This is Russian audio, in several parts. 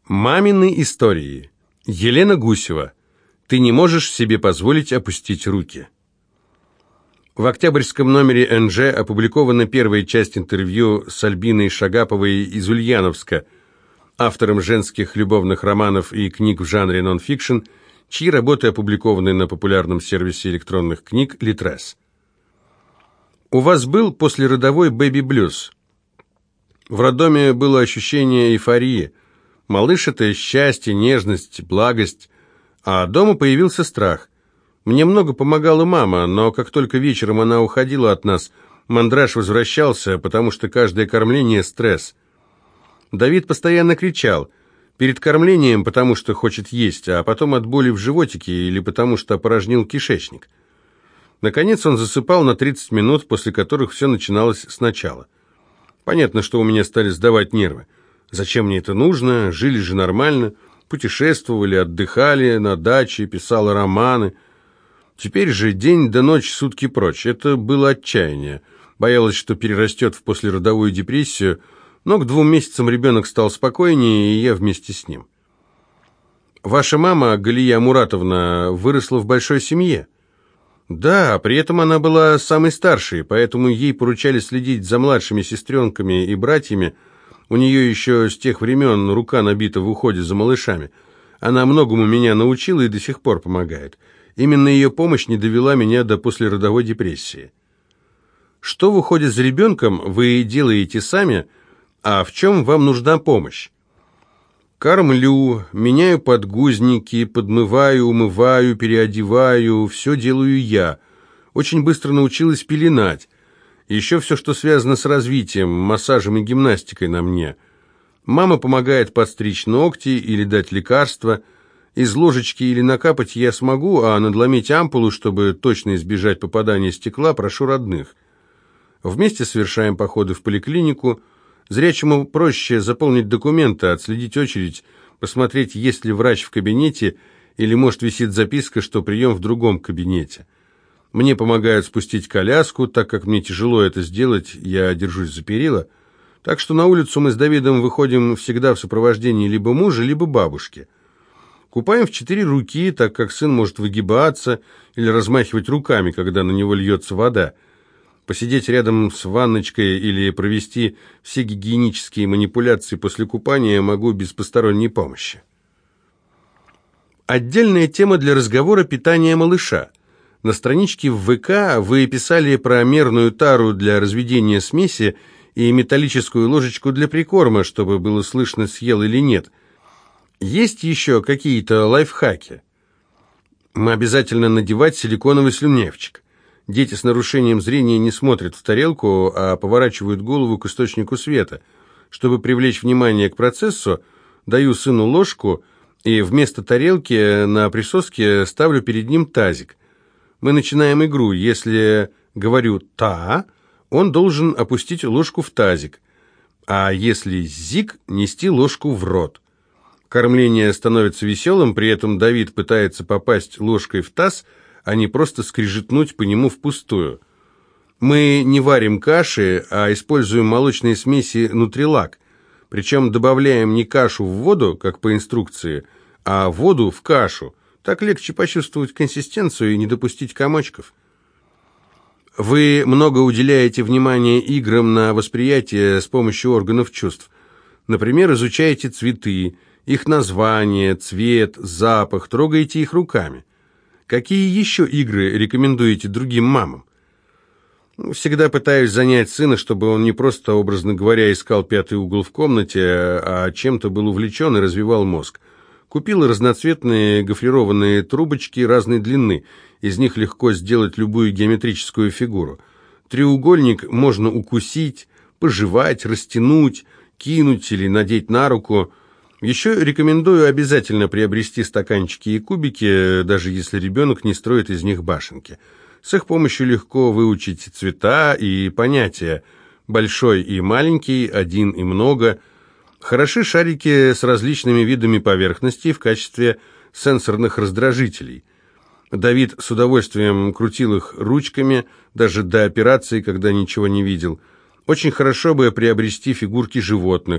Мамины истории. Елена Гусева. Ты не можешь себе позволить опустить руки. В октябрьском номере НЖ опубликована первая часть интервью с Альбиной Шагаповой из Ульяновска, автором женских любовных романов и книг в жанре нон-фикшн, чьи работы опубликованы на популярном сервисе электронных книг Литрес. У вас был послеродовой бэби-блюз. В роддоме было ощущение эйфории. Малыш – это счастье, нежность, благость. А дома появился страх. Мне много помогала мама, но как только вечером она уходила от нас, мандраж возвращался, потому что каждое кормление – стресс. Давид постоянно кричал. Перед кормлением, потому что хочет есть, а потом от боли в животике или потому что опорожнил кишечник. Наконец он засыпал на 30 минут, после которых все начиналось сначала. Понятно, что у меня стали сдавать нервы. Зачем мне это нужно? Жили же нормально, путешествовали, отдыхали на даче, писала романы. Теперь же день до ночи, сутки прочь. Это было отчаяние. Боялась, что перерастет в послеродовую депрессию, но к 2 месяцам ребенок стал спокойнее, и я вместе с ним. Ваша мама, Галия Муратовна, выросла в большой семье. Да, при этом она была самой старшей, поэтому ей поручали следить за младшими сестренками и братьями. У нее еще с тех времен рука набита в уходе за малышами. Она многому меня научила и до сих пор помогает. Именно ее помощь не довела меня до послеродовой депрессии. Что в уходе за ребенком вы делаете сами, а в чем вам нужна помощь? Кормлю, меняю подгузники, подмываю, умываю, переодеваю, все делаю я. Очень быстро научилась пеленать. Еще все, что связано с развитием, массажем и гимнастикой на мне. Мама помогает подстричь ногти или дать лекарства. Из ложечки или накапать я смогу, а надломить ампулу, чтобы точно избежать попадания стекла, прошу родных. Вместе совершаем походы в поликлинику. Зрячему проще заполнить документы, отследить очередь, посмотреть, есть ли врач в кабинете, или, может, висит записка, что прием в другом кабинете. Мне помогают спустить коляску, так как мне тяжело это сделать, я держусь за перила. Так что на улицу мы с Давидом выходим всегда в сопровождении либо мужа, либо бабушки. Купаем в 4 руки, так как сын может выгибаться или размахивать руками, когда на него льется вода. Посидеть рядом с ванночкой или провести все гигиенические манипуляции после купания могу без посторонней помощи. Отдельная тема для разговора – питание малыша. На страничке в ВК вы писали про мерную тару для разведения смеси и металлическую ложечку для прикорма, чтобы было слышно, съел или нет. Есть еще какие-то лайфхаки? Обязательно надевать силиконовый слюнявчик. Дети с нарушением зрения не смотрят в тарелку, а поворачивают голову к источнику света. Чтобы привлечь внимание к процессу, даю сыну ложку и вместо тарелки на присоске ставлю перед ним тазик. Мы начинаем игру. Если говорю «та», он должен опустить ложку в тазик, а если «зик», нести ложку в рот. Кормление становится веселым, при этом Давид пытается попасть ложкой в таз, а не просто скрежетнуть по нему впустую. Мы не варим каши, а используем молочные смеси «Нутрилак», причем добавляем не кашу в воду, как по инструкции, а воду в кашу. Так легче почувствовать консистенцию и не допустить комочков. Вы много уделяете внимания играм на восприятие с помощью органов чувств. Например, изучаете цветы, их название, цвет, запах, трогаете их руками. Какие еще игры рекомендуете другим мамам? Всегда пытаюсь занять сына, чтобы он не просто, образно говоря, искал 5-й угол в комнате, а чем-то был увлечен и развивал мозг. Купила разноцветные гофрированные трубочки разной длины. Из них легко сделать любую геометрическую фигуру. Треугольник можно укусить, пожевать, растянуть, кинуть или надеть на руку. Еще рекомендую обязательно приобрести стаканчики и кубики, даже если ребенок не строит из них башенки. С их помощью легко выучить цвета и понятия. Большой и маленький, один и много. Хороши шарики с различными видами поверхностей в качестве сенсорных раздражителей. Давид с удовольствием крутил их ручками, даже до операции, когда ничего не видел. Очень хорошо бы приобрести фигурки животных.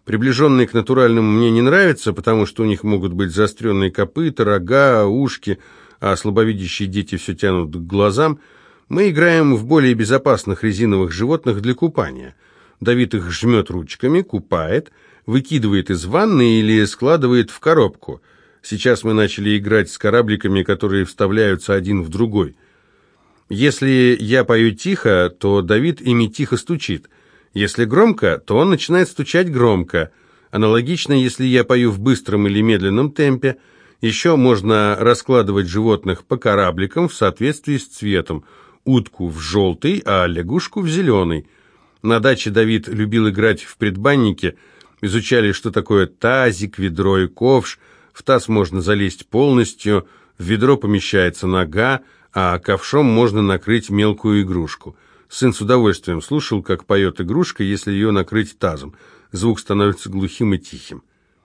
Приближенные к натуральному мне не нравятся, потому что у них могут быть заостренные копыта, рога, ушки, а слабовидящие дети все тянут к глазам. Мы играем в более безопасных резиновых животных для купания. Давид их жмет ручками, купает, выкидывает из ванны или складывает в коробку. Сейчас мы начали играть с корабликами, которые вставляются один в другой. Если я пою тихо, то Давид ими тихо стучит. Если громко, то он начинает стучать громко. Аналогично, если я пою в быстром или медленном темпе. Еще можно раскладывать животных по корабликам в соответствии с цветом. Утку в желтый, а лягушку в зеленый. На даче Давид любил играть в предбаннике. Изучали, что такое тазик, ведро и ковш. В таз можно залезть полностью, в ведро помещается нога, а ковшом можно накрыть мелкую игрушку. Сын с удовольствием слушал, как поет игрушка, если ее накрыть тазом. Звук становится глухим и тихим.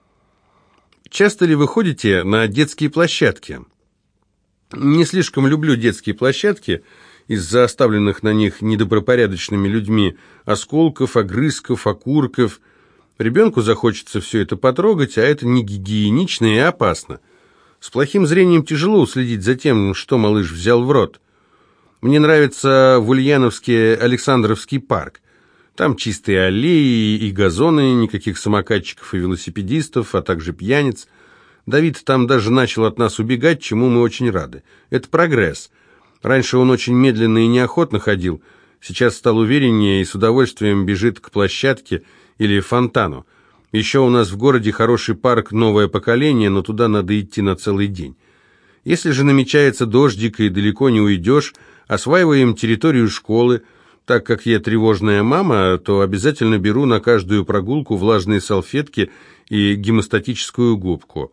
Часто ли вы ходите на детские площадки? Не слишком люблю детские площадки из-за оставленных на них недобропорядочными людьми осколков, огрызков, окурков. Ребенку захочется все это потрогать, а это не гигиенично и опасно. С плохим зрением тяжело уследить за тем, что малыш взял в рот. Мне нравится в Ульяновске Александровский парк. Там чистые аллеи и газоны, никаких самокатчиков и велосипедистов, а также пьяниц. Давид там даже начал от нас убегать, чему мы очень рады. Это прогресс. Раньше он очень медленно и неохотно ходил, сейчас стал увереннее и с удовольствием бежит к площадке или фонтану. Еще у нас в городе хороший парк «Новое поколение», но туда надо идти на целый день. Если же намечается дождик и далеко не уйдешь, осваиваем территорию школы. Так как я тревожная мама, то обязательно беру на каждую прогулку влажные салфетки и гемостатическую губку.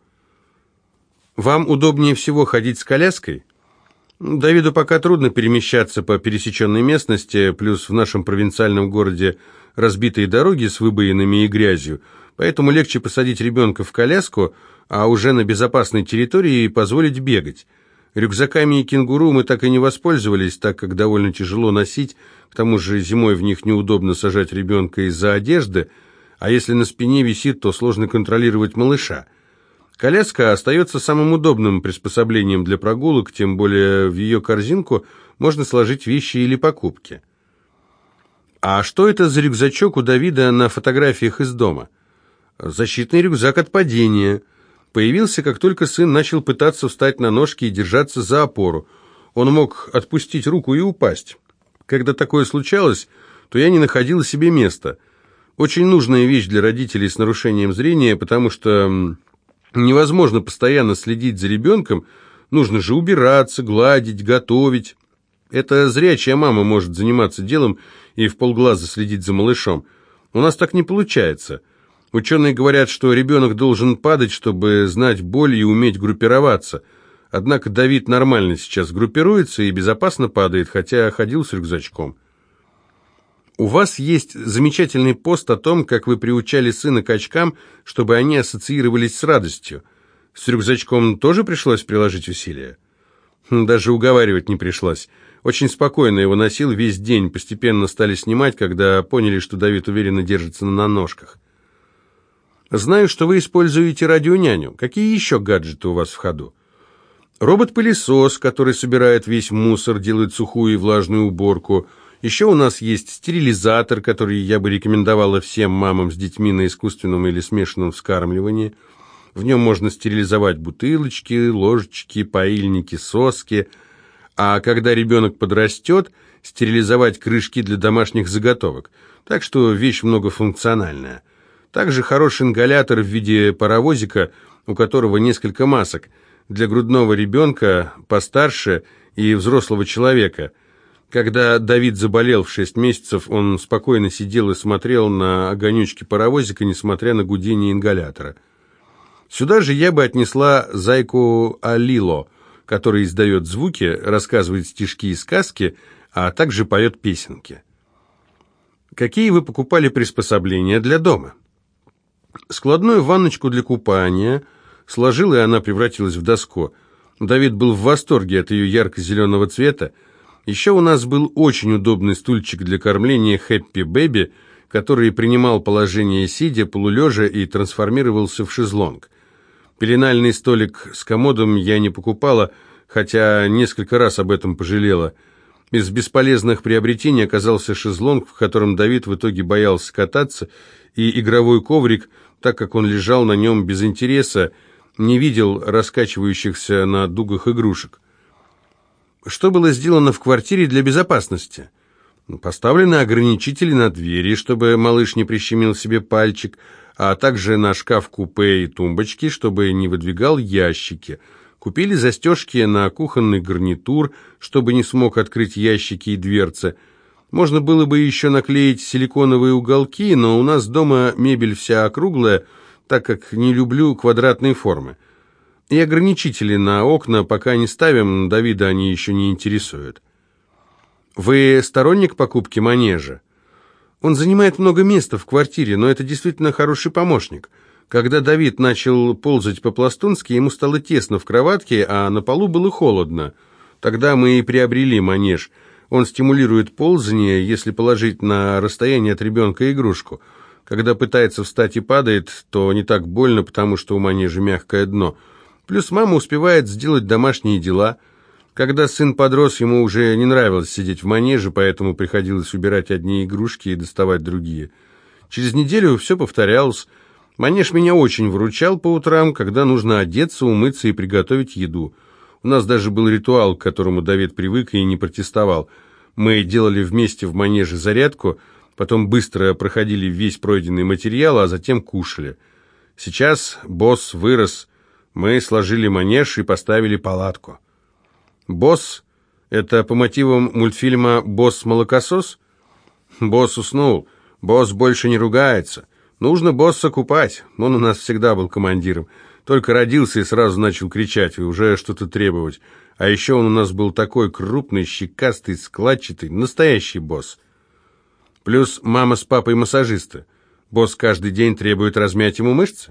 Вам удобнее всего ходить с коляской? Давиду пока трудно перемещаться по пересеченной местности, плюс в нашем провинциальном городе разбитые дороги с выбоинами и грязью, поэтому легче посадить ребенка в коляску, а уже на безопасной территории позволить бегать. Рюкзаками и кенгуру мы так и не воспользовались, так как довольно тяжело носить, к тому же зимой в них неудобно сажать ребенка из-за одежды, а если на спине висит, то сложно контролировать малыша. Коляска остается самым удобным приспособлением для прогулок, тем более в ее корзинку можно сложить вещи или покупки. А что это за рюкзачок у Давида на фотографиях из дома? Защитный рюкзак от падения. Появился, как только сын начал пытаться встать на ножки и держаться за опору. Он мог отпустить руку и упасть. Когда такое случалось, то я не находила себе места. Очень нужная вещь для родителей с нарушением зрения, потому что невозможно постоянно следить за ребенком, нужно же убираться, гладить, готовить. Это зрячая мама может заниматься делом и вполглаза следить за малышом. У нас так не получается. Ученые говорят, что ребенок должен падать, чтобы знать боль и уметь группироваться. Однако Давид нормально сейчас группируется и безопасно падает, хотя ходил с рюкзачком. У вас есть замечательный пост о том, как вы приучали сына к очкам, чтобы они ассоциировались с радостью. С рюкзачком тоже пришлось приложить усилия? Даже уговаривать не пришлось. Очень спокойно его носил весь день, постепенно стали снимать, когда поняли, что Давид уверенно держится на ножках. Знаю, что вы используете радионяню. Какие еще гаджеты у вас в ходу? Робот-пылесос, который собирает весь мусор, делает сухую и влажную уборку. Еще у нас есть стерилизатор, который я бы рекомендовала всем мамам с детьми на искусственном или смешанном вскармливании. В нем можно стерилизовать бутылочки, ложечки, поильники, соски. А когда ребенок подрастет, стерилизовать крышки для домашних заготовок. Так что вещь многофункциональная. Также хороший ингалятор в виде паровозика, у которого несколько масок, для грудного ребенка, постарше и взрослого человека. Когда Давид заболел в 6 месяцев, он спокойно сидел и смотрел на огонечки паровозика, несмотря на гудение ингалятора. Сюда же я бы отнесла зайку Алило, который издает звуки, рассказывает стишки и сказки, а также поет песенки. Какие вы покупали приспособления для дома? Складную ванночку для купания сложил, и она превратилась в доску. Давид был в восторге от ее ярко-зеленого цвета. Еще у нас был очень удобный стульчик для кормления Happy Baby, который принимал положение сидя, полулежа и трансформировался в шезлонг. Пеленальный столик с комодом я не покупала, хотя несколько раз об этом пожалела. Из бесполезных приобретений оказался шезлонг, в котором Давид в итоге боялся кататься, и игровой коврик, так как он лежал на нем без интереса, не видел раскачивающихся на дугах игрушек. Что было сделано в квартире для безопасности? Поставлены ограничители на двери, чтобы малыш не прищемил себе пальчик, а также на шкаф-купе и тумбочки, чтобы не выдвигал ящики. Купили застежки на кухонный гарнитур, чтобы не смог открыть ящики и дверцы. Можно было бы еще наклеить силиконовые уголки, но у нас дома мебель вся округлая, так как не люблю квадратные формы. И ограничители на окна пока не ставим, Давида они еще не интересуют. Вы сторонник покупки манежа? Он занимает много места в квартире, но это действительно хороший помощник. Когда Давид начал ползать по-пластунски, ему стало тесно в кроватке, а на полу было холодно. Тогда мы и приобрели манеж. Он стимулирует ползание, если положить на расстояние от ребенка игрушку. Когда пытается встать и падает, то не так больно, потому что у манежа мягкое дно. Плюс мама успевает сделать домашние дела. Когда сын подрос, ему уже не нравилось сидеть в манеже, поэтому приходилось убирать одни игрушки и доставать другие. Через неделю все повторялось. Манеж меня очень выручал по утрам, когда нужно одеться, умыться и приготовить еду. У нас даже был ритуал, к которому Давид привык и не протестовал. Мы делали вместе в манеже зарядку, потом быстро проходили весь пройденный материал, а затем кушали. Сейчас босс вырос, мы сложили манеж и поставили палатку. «Босс» — это по мотивам мультфильма «Босс-молокосос»? Босс уснул, босс больше не ругается. Нужно босса купать, он у нас всегда был командиром. Только родился и сразу начал кричать и уже что-то требовать. А еще он у нас был такой крупный, щекастый, складчатый, настоящий босс. Плюс мама с папой массажисты. Босс каждый день требует размять ему мышцы.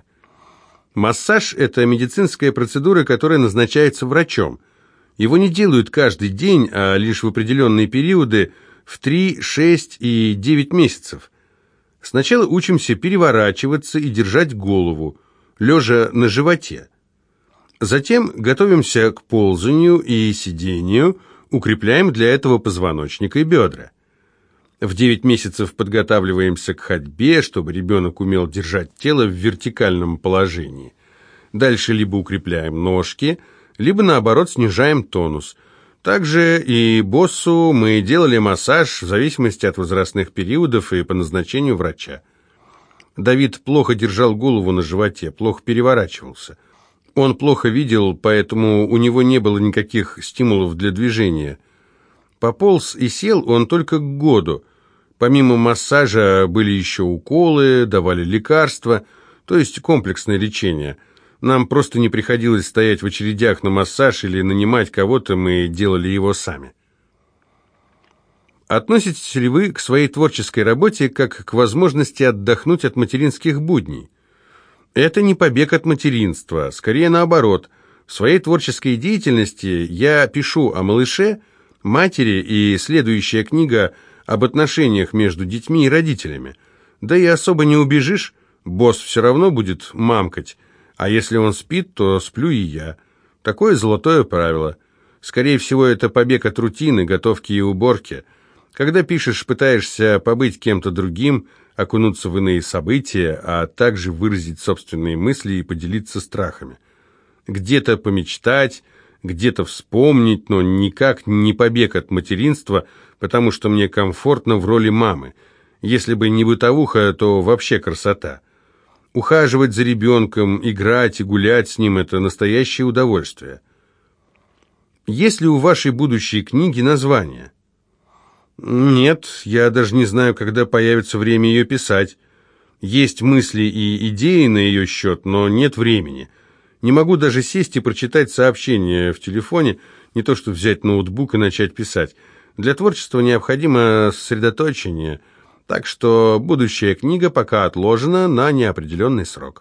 Массаж – это медицинская процедура, которая назначается врачом. Его не делают каждый день, а лишь в определенные периоды в 3, 6 и 9 месяцев. Сначала учимся переворачиваться и держать голову, лежа на животе. Затем готовимся к ползанию и сидению, укрепляем для этого позвоночник и бедра. В 9 месяцев подготавливаемся к ходьбе, чтобы ребенок умел держать тело в вертикальном положении. Дальше либо укрепляем ножки, либо, наоборот, снижаем тонус. Также и боссу мы делали массаж в зависимости от возрастных периодов и по назначению врача. Давид плохо держал голову на животе, плохо переворачивался. Он плохо видел, поэтому у него не было никаких стимулов для движения. Пополз и сел он только к году. Помимо массажа были еще уколы, давали лекарства, то есть комплексное лечение. Нам просто не приходилось стоять в очередях на массаж или нанимать кого-то, мы делали его сами. Относитесь ли вы к своей творческой работе как к возможности отдохнуть от материнских будней? Это не побег от материнства, скорее наоборот. В своей творческой деятельности я пишу о малыше, матери, и следующая книга об отношениях между детьми и родителями. Да и особо не убежишь, босс все равно будет мамкать. А если он спит, то сплю и я. Такое золотое правило. Скорее всего, это побег от рутины, готовки и уборки. Когда пишешь, пытаешься побыть кем-то другим, окунуться в иные события, а также выразить собственные мысли и поделиться страхами. Где-то помечтать, где-то вспомнить, но никак не побег от материнства, потому что мне комфортно в роли мамы. Если бы не бытовуха, то вообще красота. Ухаживать за ребенком, играть и гулять с ним – это настоящее удовольствие. Есть ли у вашей будущей книги название? Нет, я даже не знаю, когда появится время ее писать. Есть мысли и идеи на ее счет, но нет времени. Не могу даже сесть и прочитать сообщение в телефоне, не то что взять ноутбук и начать писать. Для творчества необходимо сосредоточение – так что будущая книга пока отложена на неопределенный срок.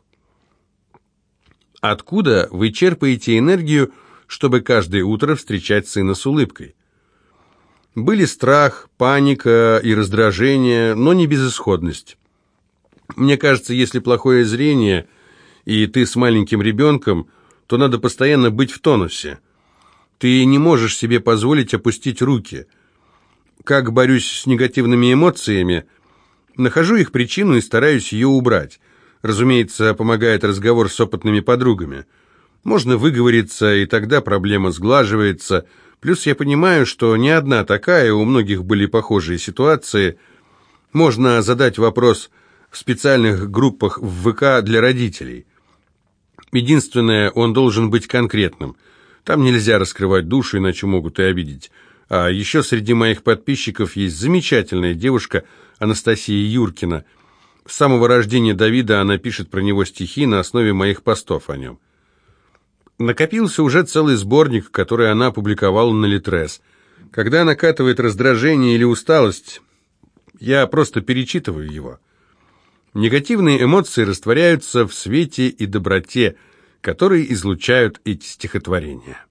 Откуда вы черпаете энергию, чтобы каждое утро встречать сына с улыбкой? Были страх, паника и раздражение, но не безысходность. Мне кажется, если плохое зрение, и ты с маленьким ребенком, то надо постоянно быть в тонусе. Ты не можешь себе позволить опустить руки. Как борюсь с негативными эмоциями? Нахожу их причину и стараюсь ее убрать. Разумеется, помогает разговор с опытными подругами. Можно выговориться, и тогда проблема сглаживается. Плюс я понимаю, что не одна такая, у многих были похожие ситуации. Можно задать вопрос в специальных группах в ВК для родителей. Единственное, он должен быть конкретным. Там нельзя раскрывать душу, иначе могут и обидеть. А еще среди моих подписчиков есть замечательная девушка Анастасия Юркина. С самого рождения Давида она пишет про него стихи на основе моих постов о нем. Накопился уже целый сборник, который она опубликовала на Литрес. Когда накатывает раздражение или усталость, я просто перечитываю его. Негативные эмоции растворяются в свете и доброте, которые излучают эти стихотворения.